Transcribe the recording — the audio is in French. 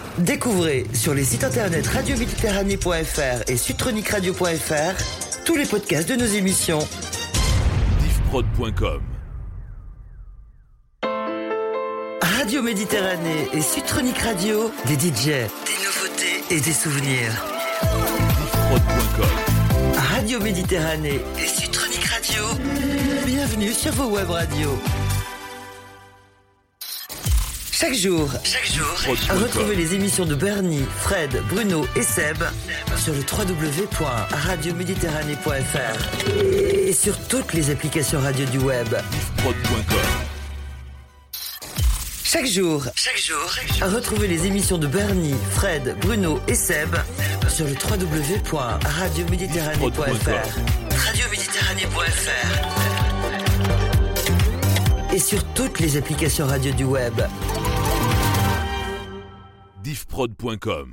Découvrez sur les sites internet radioméditerranée.fr et sudtroniqueradio.fr tous les podcasts de nos émissions. Diffprod.com. Radio Méditerranée et Sudtronique Radio, des DJ, des nouveautés et des souvenirs. Diffprod.com. Radio Méditerranée et Sudtronique Radio, bienvenue sur vos web radios. Chaque jour, retrouvez les émissions de Bernie, Fred, Bruno et Seb sur le www.radioméditerranée.fr et sur toutes les applications radio du web. Diffprod.com. Chaque jour, retrouvez les émissions de Bernie, Fred, Bruno et Seb sur le www.radioméditerranée.fr. Et sur toutes les applications radio du web. Diffprod.com.